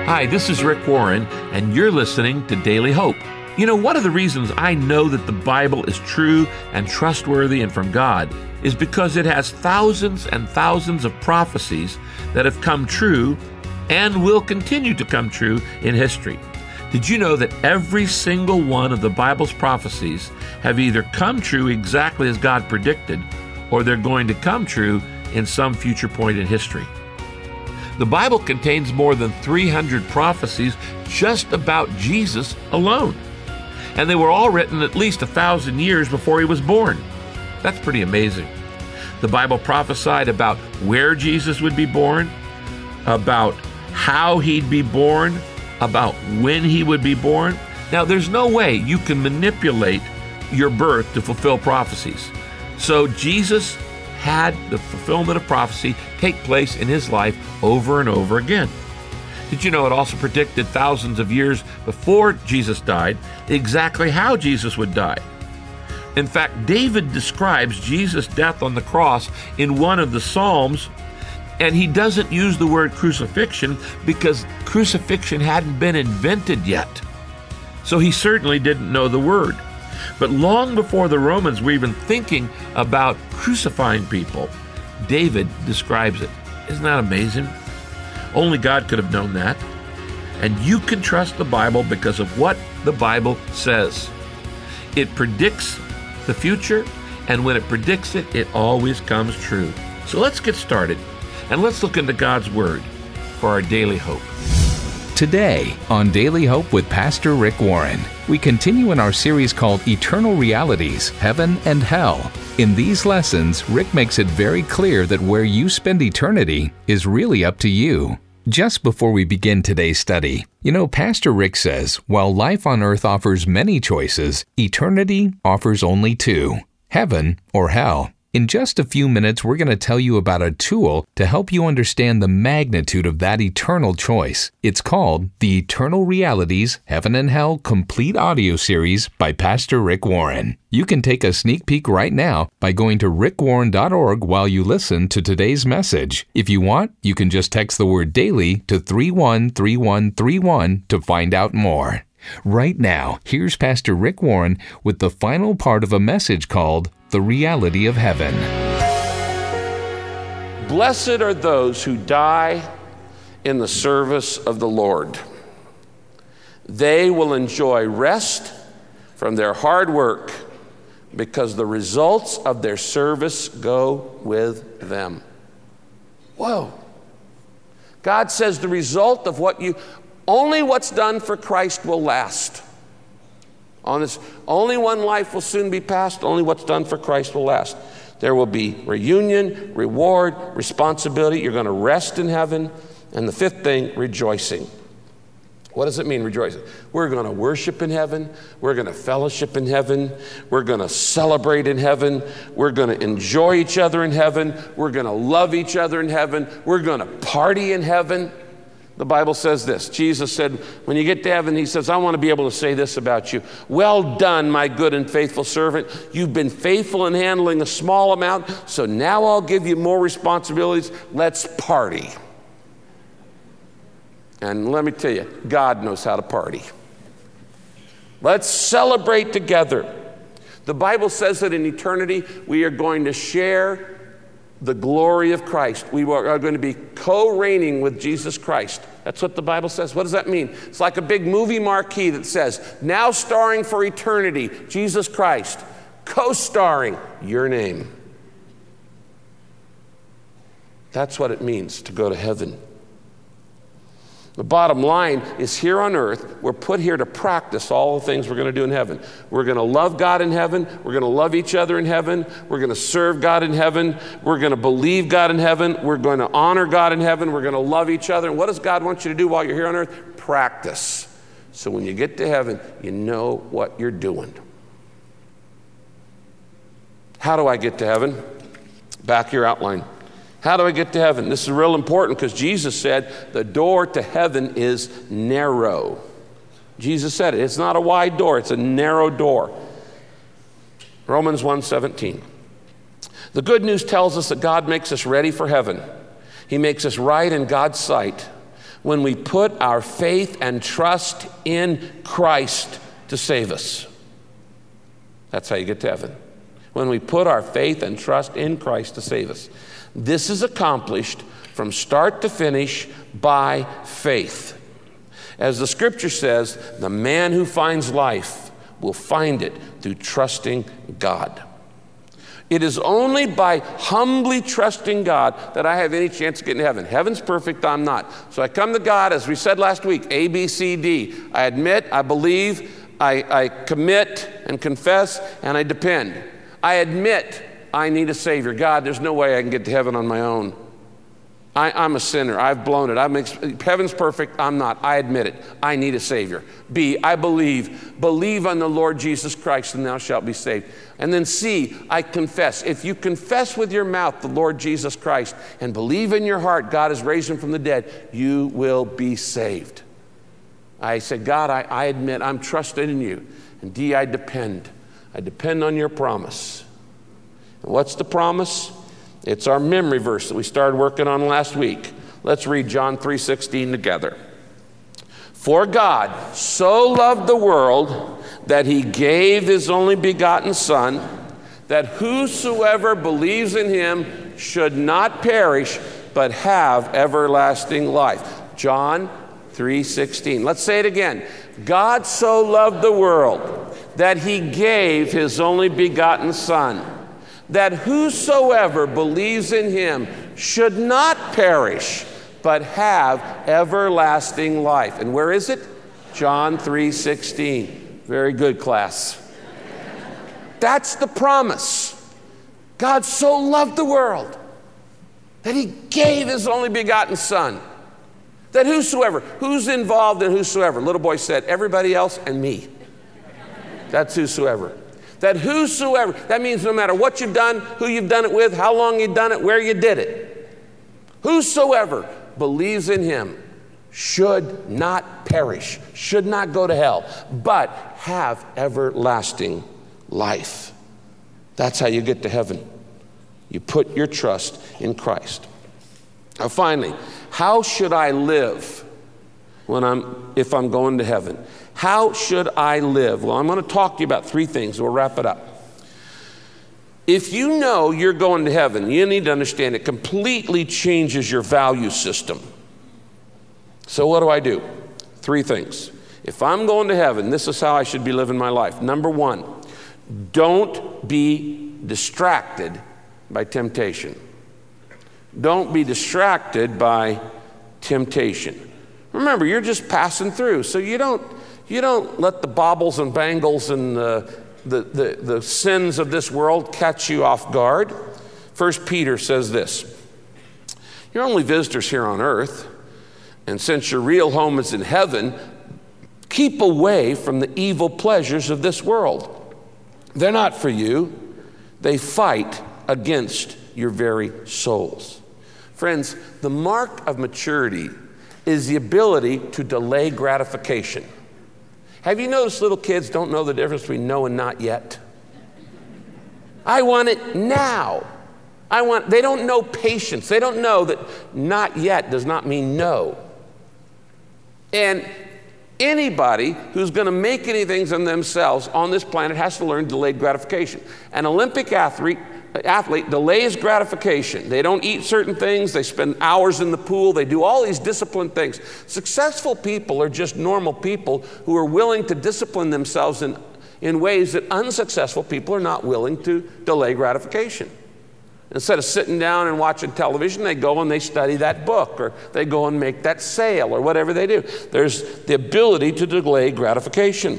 Hi, this is Rick Warren, and you're listening to Daily Hope. You know, one of the reasons I know that the Bible is true and trustworthy and from God is because it has thousands and thousands of prophecies that have come true and will continue to come true in history. Did you know that every single one of the Bible's prophecies have either come true exactly as God predicted, or they're going to come true in some future point in history? The Bible contains more than 300 prophecies just about Jesus alone. And they were all written at least 1,000 years before he was born. That's pretty amazing. The Bible prophesied about where Jesus would be born, about how he'd be born, about when he would be born. Now, there's no way you can manipulate your birth to fulfill prophecies. So Jesus had the fulfillment of prophecy take place in his life over and over again. Did you know it also predicted thousands of years before Jesus died exactly how Jesus would die? In fact, David describes Jesus' death on the cross in one of the Psalms, and he doesn't use the word crucifixion because crucifixion hadn't been invented yet. So he certainly didn't know the word. But long before the Romans were even thinking about crucifying people, David describes it. Isn't that amazing? Only God could have known that. And you can trust the Bible because of what the Bible says. It predicts the future, and when it predicts it, it always comes true. So let's get started, and let's look into God's Word for our daily hope. Today on Daily Hope with Pastor Rick Warren, we continue in our series called Eternal Realities, Heaven and Hell. In these lessons, Rick makes it very clear that where you spend eternity is really up to you. Just before we begin today's study, you know, Pastor Rick says, while life on earth offers many choices, eternity offers only two: heaven or hell. In just a few minutes, we're going to tell you about a tool to help you understand the magnitude of that eternal choice. It's called the Eternal Realities, Heaven and Hell Complete Audio Series by Pastor Rick Warren. You can take a sneak peek right now by going to rickwarren.org while you listen to today's message. If you want, you can just text the word daily to 313131 to find out more. Right now, here's Pastor Rick Warren with the final part of a message called The Reality of Heaven. Blessed are those who die in the service of the Lord. They will enjoy rest from their hard work because the results of their service go with them. Whoa. God says the result of only what's done for Christ will last. On this, only one life will soon be passed. Only what's done for Christ will last. There will be reunion, reward, responsibility. You're going to rest in heaven. And the fifth thing, rejoicing. What does it mean, rejoicing? We're going to worship in heaven. We're going to fellowship in heaven. We're going to celebrate in heaven. We're going to enjoy each other in heaven. We're going to love each other in heaven. We're going to party in heaven. The Bible says this. Jesus said, when you get to heaven, he says, I want to be able to say this about you. Well done, my good and faithful servant. You've been faithful in handling a small amount, so now I'll give you more responsibilities. Let's party. And let me tell you, God knows how to party. Let's celebrate together. The Bible says that in eternity, we are going to share the glory of Christ. We are going to be co-reigning with Jesus Christ. That's what the Bible says. What does that mean? It's like a big movie marquee that says, now starring for eternity, Jesus Christ, co-starring your name. That's what it means to go to heaven. The bottom line is, here on earth, we're put here to practice all the things we're going to do in heaven. We're going to love God in heaven. We're going to love each other in heaven. We're going to serve God in heaven. We're going to believe God in heaven. We're going to honor God in heaven. We're going to love each other. And what does God want you to do while you're here on earth? Practice. So when you get to heaven, you know what you're doing. How do I get to heaven? Back your outline. How do I get to heaven? This is real important because Jesus said the door to heaven is narrow. Jesus said it. It's not a wide door. It's a narrow door. Romans 1:17. The good news tells us that God makes us ready for heaven. He makes us right in God's sight. when we put our faith and trust in Christ to save us. That's how you get to heaven. When we put our faith and trust in Christ to save us. This is accomplished from start to finish by faith. As the scripture says, the man who finds life will find it through trusting God. It is only by humbly trusting God that I have any chance of getting to heaven. Heaven's perfect, I'm not. So I come to God, as we said last week, A, B, C, D. I admit, I believe, I commit and confess, and I depend. I admit I need a Savior. God, there's no way I can get to heaven on my own. I'm a sinner. I've blown it. Heaven's perfect. I'm not. I admit it. I need a Savior. B, I believe. Believe on the Lord Jesus Christ and thou shalt be saved. And then C, I confess. If you confess with your mouth the Lord Jesus Christ and believe in your heart God has raised him from the dead, you will be saved. I said, God, I admit I'm trusting in you. And D, I depend. I depend on your promise. And what's the promise? It's our memory verse that we started working on last week. Let's read John 3:16 together. For God so loved the world that he gave his only begotten Son, that whosoever believes in him should not perish, but have everlasting life. John 3:16. Let's say it again. God so loved the world that he gave his only begotten Son, that whosoever believes in him should not perish, but have everlasting life. And where is it? John 3:16. Very good, class. That's the promise. God so loved the world that he gave his only begotten Son, that whosoever, who's involved in whosoever? Little boy said, everybody else and me. That's whosoever. That whosoever, that means no matter what you've done, who you've done it with, how long you've done it, where you did it. Whosoever believes in him should not perish, should not go to hell, but have everlasting life. That's how you get to heaven. You put your trust in Christ. Now finally, how should I live if I'm going to heaven? How should I live? Well, I'm going to talk to you about three things. We'll wrap it up. If you know you're going to heaven, you need to understand it completely changes your value system. So what do? Three things. If I'm going to heaven, this is how I should be living my life. Number one, don't be distracted by temptation. Don't be distracted by temptation. Remember, you're just passing through, so you don't let the baubles and bangles and the sins of this world catch you off guard. 1 Peter says this, you're only visitors here on earth, and since your real home is in heaven, keep away from the evil pleasures of this world. They're not for you. They fight against your very souls. Friends, the mark of maturity is the ability to delay gratification. Have you noticed little kids don't know the difference between no and not yet? I want it now. They don't know patience. They don't know that not yet does not mean no. And anybody who's going to make anything of themselves on this planet has to learn delayed gratification. An Olympic athlete delays gratification. They don't eat certain things. They spend hours in the pool. They do all these disciplined things. Successful people are just normal people who are willing to discipline themselves in ways that unsuccessful people are not willing to delay gratification. Instead of sitting down and watching television, they go and they study that book, or they go and make that sale, or whatever they do. There's the ability to delay gratification.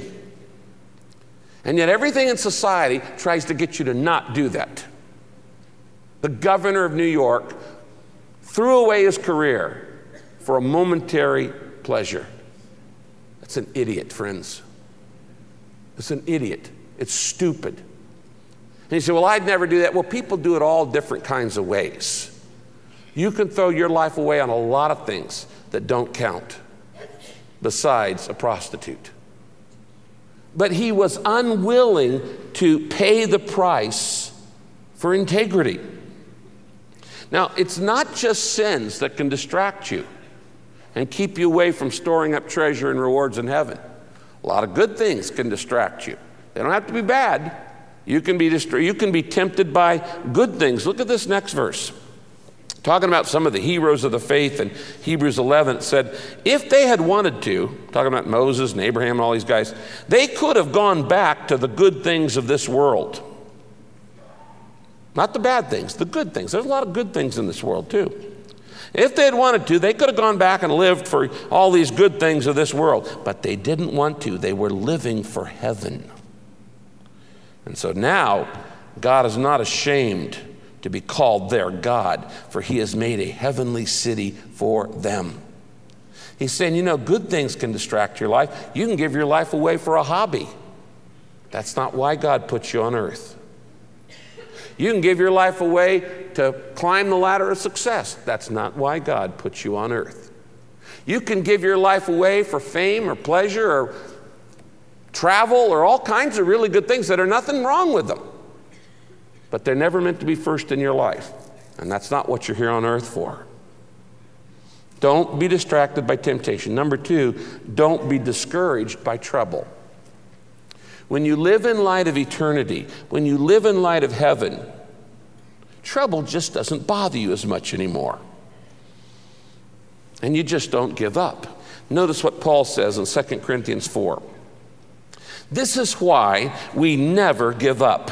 And yet everything in society tries to get you to not do that. The governor of New York threw away his career for a momentary pleasure. That's an idiot, friends. It's an idiot. It's stupid. And you say, well, I'd never do that. Well, people do it all different kinds of ways. You can throw your life away on a lot of things that don't count, besides a prostitute. But he was unwilling to pay the price for integrity. Now, it's not just sins that can distract you. and keep you away from storing up treasure and rewards in heaven. A lot of good things can distract you. They don't have to be bad. You can be tempted by good things. Look at this next verse. Talking about some of the heroes of the faith in Hebrews 11, it said, if they had wanted to, talking about Moses and Abraham and all these guys, they could have gone back to the good things of this world. Not the bad things, the good things. There's a lot of good things in this world too. If they had wanted to, they could have gone back and lived for all these good things of this world. But they didn't want to. They were living for heaven. And so now, God is not ashamed to be called their God, for he has made a heavenly city for them. He's saying, good things can distract your life. You can give your life away for a hobby. That's not why God put you on earth. You can give your life away to climb the ladder of success. That's not why God put you on earth. You can give your life away for fame or pleasure or travel or all kinds of really good things that are nothing wrong with them. But they're never meant to be first in your life. And that's not what you're here on earth for. Don't be distracted by temptation. Number 2, don't be discouraged by trouble. When you live in light of eternity, when you live in light of heaven, trouble just doesn't bother you as much anymore. And you just don't give up. Notice what Paul says in 2 Corinthians 4. This is why we never give up.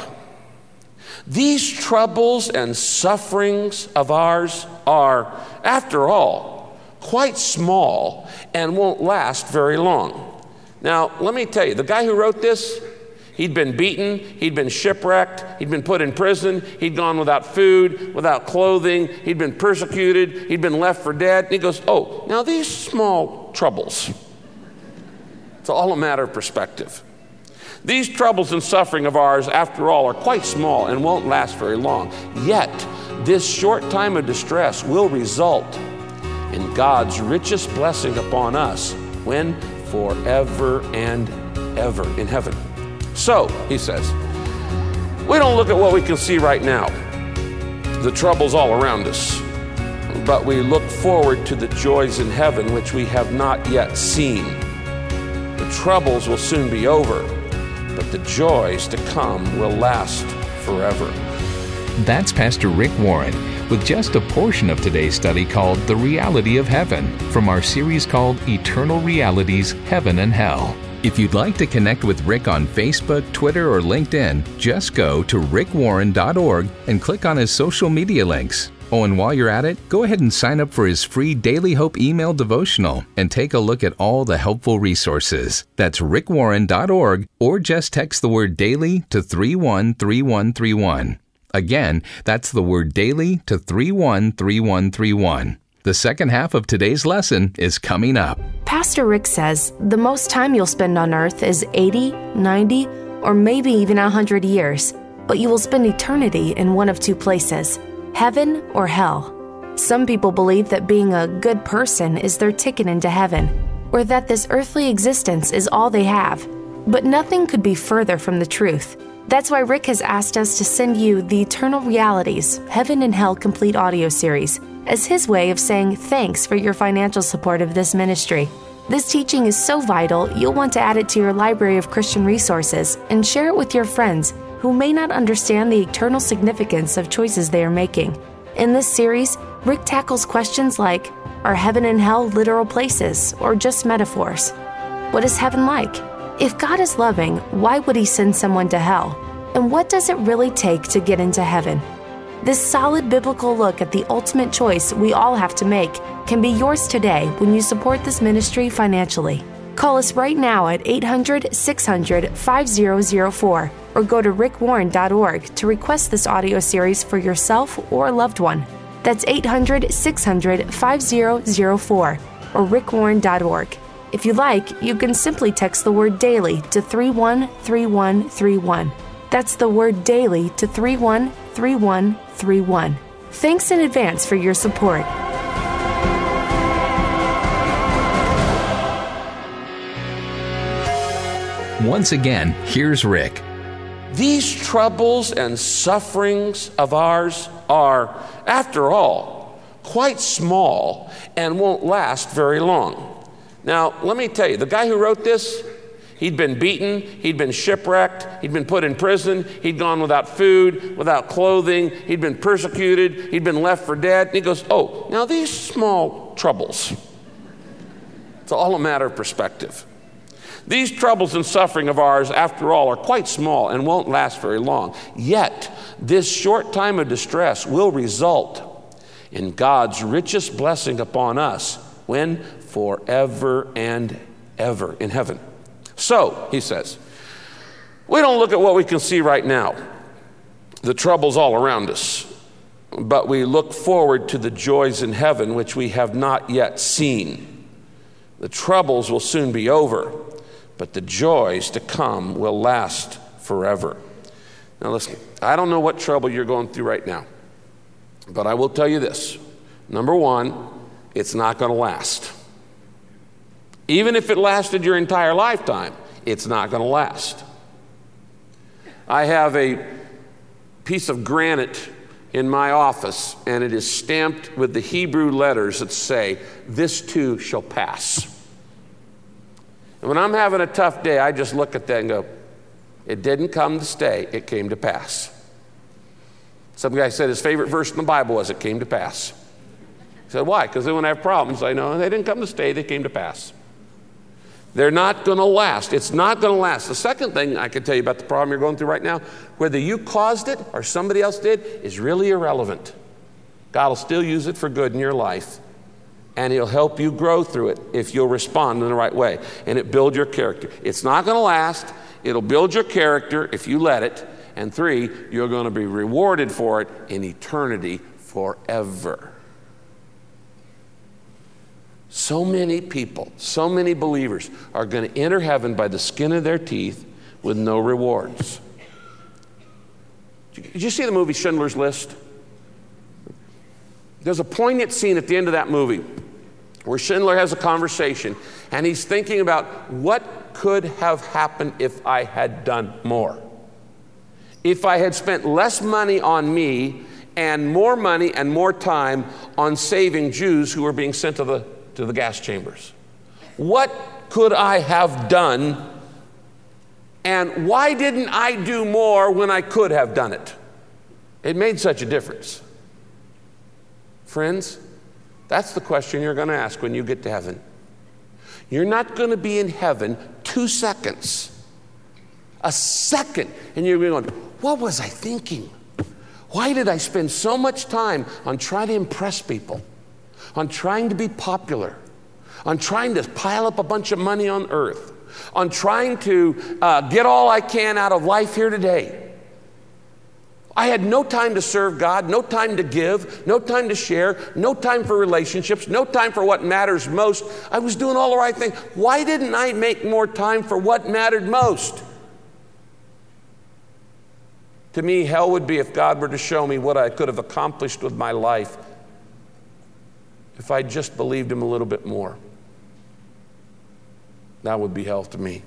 These troubles and sufferings of ours are, after all, quite small and won't last very long. Now, let me tell you, the guy who wrote this, he'd been beaten, he'd been shipwrecked, he'd been put in prison, he'd gone without food, without clothing, he'd been persecuted, he'd been left for dead. And he goes, now these small troubles, it's all a matter of perspective. These troubles and suffering of ours, after all, are quite small and won't last very long. Yet, this short time of distress will result in God's richest blessing upon us when forever and ever in heaven. So, he says, we don't look at what we can see right now, the troubles all around us, but we look forward to the joys in heaven which we have not yet seen. The troubles will soon be over, but the joys to come will last forever. That's Pastor Rick Warren with just a portion of today's study called The Reality of Heaven from our series called Eternal Realities, Heaven and Hell. If you'd like to connect with Rick on Facebook, Twitter, or LinkedIn, just go to rickwarren.org and click on his social media links. Oh, and while you're at it, go ahead and sign up for his free Daily Hope email devotional and take a look at all the helpful resources. That's rickwarren.org, or just text the word daily to 313131. Again, that's the word daily to 313131. The second half of today's lesson is coming up. Pastor Rick says the most time you'll spend on earth is 80, 90, or maybe even 100 years, but you will spend eternity in one of two places, heaven or hell. Some people believe that being a good person is their ticket into heaven, or that this earthly existence is all they have. But nothing could be further from the truth. That's why Rick has asked us to send you the Eternal Realities, Heaven and Hell Complete audio series as his way of saying thanks for your financial support of this ministry. This teaching is so vital, you'll want to add it to your library of Christian resources and share it with your friends who may not understand the eternal significance of choices they are making. In this series, Rick tackles questions like, are heaven and hell literal places or just metaphors? What is heaven like? If God is loving, why would he send someone to hell? And what does it really take to get into heaven? This solid biblical look at the ultimate choice we all have to make can be yours today when you support this ministry financially. Call us right now at 800-600-5004 or go to rickwarren.org to request this audio series for yourself or a loved one. That's 800-600-5004 or rickwarren.org. If you like, you can simply text the word daily to 313131. That's the word daily to 313131. Thanks in advance for your support. Once again, here's Rick. These troubles and sufferings of ours are, after all, quite small and won't last very long. Now, let me tell you, the guy who wrote this, he'd been beaten, he'd been shipwrecked, he'd been put in prison, he'd gone without food, without clothing, he'd been persecuted, he'd been left for dead. And he goes, oh, now these small troubles, it's all a matter of perspective. These troubles and suffering of ours, after all, are quite small and won't last very long. Yet, this short time of distress will result in God's richest blessing upon us, when? Forever and ever in heaven. So, he says, we don't look at what we can see right now, the troubles all around us, but we look forward to the joys in heaven which we have not yet seen. The troubles will soon be over, but the joys to come will last forever. Now listen, I don't know what trouble you're going through right now, but I will tell you this. Number one, it's not going to last. Even if it lasted your entire lifetime, it's not going to last. I have a piece of granite in my office, and it is stamped with the Hebrew letters that say, "This too shall pass." And when I'm having a tough day, I just look at that and go, it didn't come to stay, it came to pass. Some guy said his favorite verse in the Bible was, it came to pass. He said, why? Because when I have problems, I know they didn't come to stay, they came to pass. They're not going to last. It's not going to last. The second thing I can tell you about the problem you're going through right now, whether you caused it or somebody else did, is really irrelevant. God will still use it for good in your life, and he'll help you grow through it if you'll respond in the right way, and it builds your character. It's not going to last. It'll build your character if you let it. And 3, you're going to be rewarded for it in eternity forever. So many people, so many believers are going to enter heaven by the skin of their teeth with no rewards. Did you see the movie Schindler's List? There's a poignant scene at the end of that movie where Schindler has a conversation, and he's thinking about what could have happened if I had done more. If I had spent less money on me and more money and more time on saving Jews who were being sent to the gas chambers. What could I have done, and why didn't I do more when I could have done it? It made such a difference. Friends, that's the question you're going to ask when you get to heaven. You're not going to be in heaven 2 seconds. A second, and you're going, what was I thinking? Why did I spend so much time on trying to impress people, on trying to be popular, on trying to pile up a bunch of money on earth, on trying to get all I can out of life here today? I had no time to serve God, no time to give, no time to share, no time for relationships, no time for what matters most. I was doing all the right thing. Why didn't I make more time for what mattered most? To me, hell would be if God were to show me what I could have accomplished with my life if I just believed him a little bit more. That would be hell to me.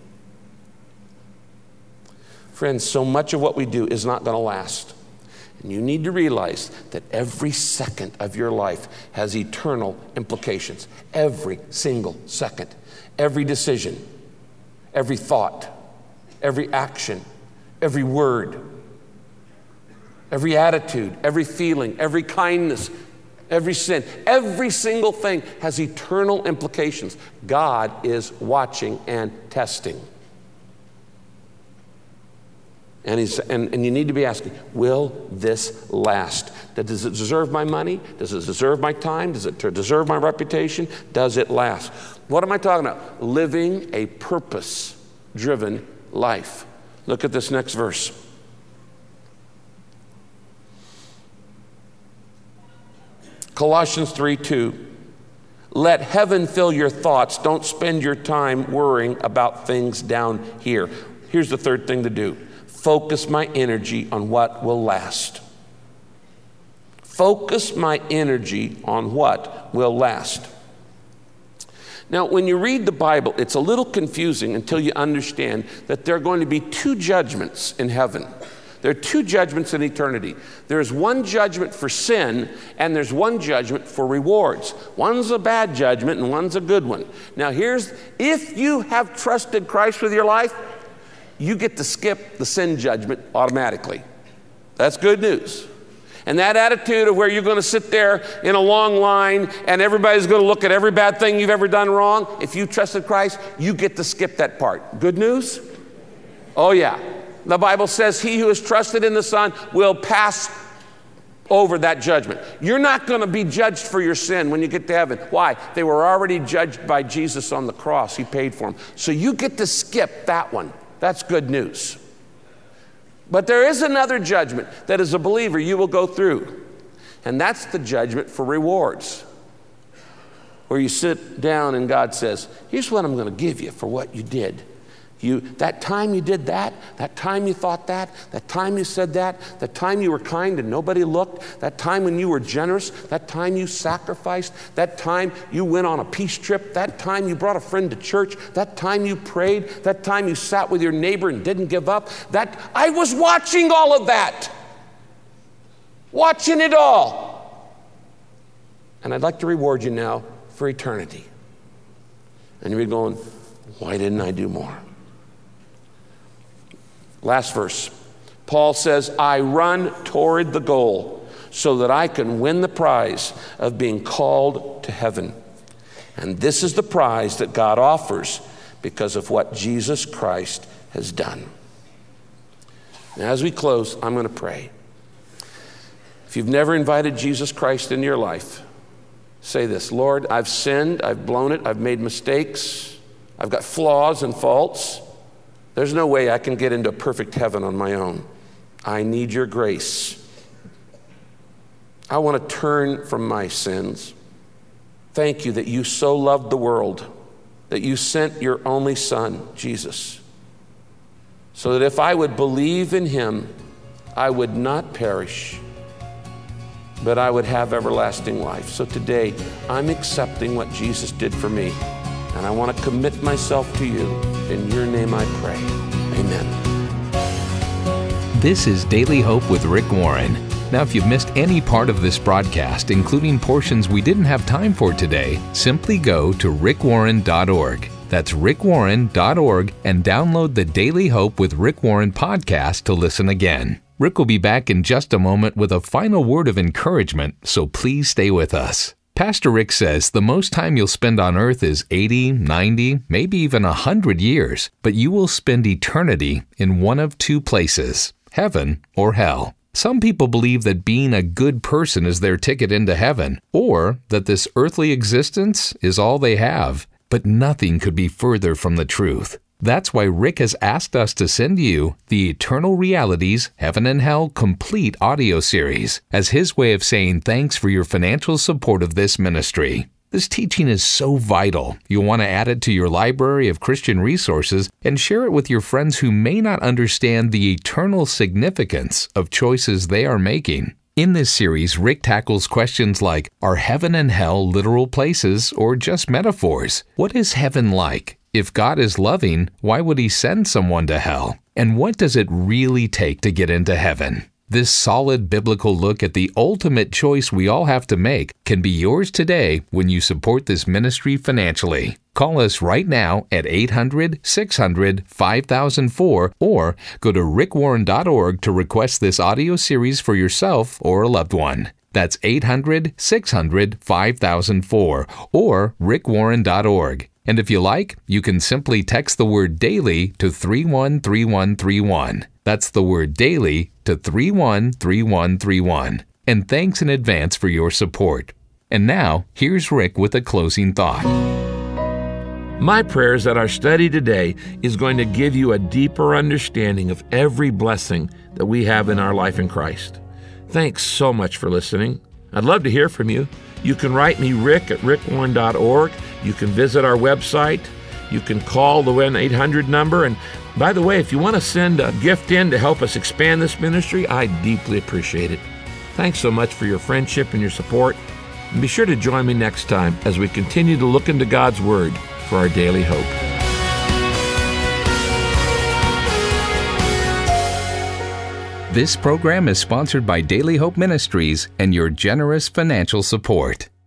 Friends, so much of what we do is not going to last. And you need to realize that every second of your life has eternal implications. Every single second. Every decision, every thought, every action, every word, every attitude, every feeling, every kindness, every sin, every single thing has eternal implications. God is watching and testing. And you need to be asking, will this last? Does it deserve my money? Does it deserve my time? Does it deserve my reputation? Does it last? What am I talking about? Living a purpose-driven life. Look at this next verse. Colossians 3:2. Let heaven fill your thoughts. Don't spend your time worrying about things down here. Here's the third thing to do. Focus my energy on what will last. Focus my energy on what will last. Now, when you read the Bible, it's a little confusing until you understand that there are going to be 2 judgments in heaven. There are two judgments in eternity. There's one judgment for sin, and there's one judgment for rewards. One's a bad judgment, and one's a good one. Now if you have trusted Christ with your life, you get to skip the sin judgment automatically. That's good news. And that attitude of where you're going to sit there in a long line and everybody's going to look at every bad thing you've ever done wrong, if you trusted Christ, you get to skip that part. Good news? Oh yeah. The Bible says he who is trusted in the Son will pass over that judgment. You're not going to be judged for your sin when you get to heaven. Why? They were already judged by Jesus on the cross. He paid for them. So you get to skip that one. That's good news. But there is another judgment that as a believer you will go through. And that's the judgment for rewards. Where you sit down and God says, here's what I'm going to give you for what you did. That time you did that time you thought that time you said that time you were kind and nobody looked, that time when you were generous, that time you sacrificed, that time you went on a peace trip, that time you brought a friend to church, that time you prayed, that time you sat with your neighbor and didn't give up, that I was watching all of that. Watching it all. And I'd like to reward you now for eternity. And you're going, why didn't I do more? Last verse. Paul says, I run toward the goal so that I can win the prize of being called to heaven. And this is the prize that God offers because of what Jesus Christ has done. Now, as we close, I'm going to pray. If you've never invited Jesus Christ into your life, say this: Lord, I've sinned, I've blown it, I've made mistakes, I've got flaws and faults. There's no way I can get into a perfect heaven on my own. I need your grace. I want to turn from my sins. Thank you that you so loved the world, that you sent your only Son, Jesus, so that if I would believe in him, I would not perish, but I would have everlasting life. So today, I'm accepting what Jesus did for me, and I want to commit myself to you. In your name I pray. Amen. This is Daily Hope with Rick Warren. Now, if you've missed any part of this broadcast, including portions we didn't have time for today, simply go to rickwarren.org. That's rickwarren.org and download the Daily Hope with Rick Warren podcast to listen again. Rick will be back in just a moment with a final word of encouragement, so please stay with us. Pastor Rick says the most time you'll spend on earth is 80, 90, maybe even 100 years, but you will spend eternity in one of two places, heaven or hell. Some people believe that being a good person is their ticket into heaven, or that this earthly existence is all they have, but nothing could be further from the truth. That's why Rick has asked us to send you the Eternal Realities, Heaven and Hell Complete audio series as his way of saying thanks for your financial support of this ministry. This teaching is so vital, you'll want to add it to your library of Christian resources and share it with your friends who may not understand the eternal significance of choices they are making. In this series, Rick tackles questions like, are heaven and hell literal places or just metaphors? What is heaven like? If God is loving, why would he send someone to hell? And what does it really take to get into heaven? This solid biblical look at the ultimate choice we all have to make can be yours today when you support this ministry financially. Call us right now at 800-600-5004 or go to rickwarren.org to request this audio series for yourself or a loved one. That's 800-600-5004 or rickwarren.org. And if you like, you can simply text the word daily to 313131. That's the word daily to 313131. And thanks in advance for your support. And now, here's Rick with a closing thought. My prayer is that our study today is going to give you a deeper understanding of every blessing that we have in our life in Christ. Thanks so much for listening. I'd love to hear from you. You can write me, Rick, at rickwarren.org. You can visit our website. You can call the 1-800 number. And by the way, if you want to send a gift in to help us expand this ministry, I deeply appreciate it. Thanks so much for your friendship and your support. And be sure to join me next time as we continue to look into God's Word for our daily hope. This program is sponsored by Daily Hope Ministries and your generous financial support.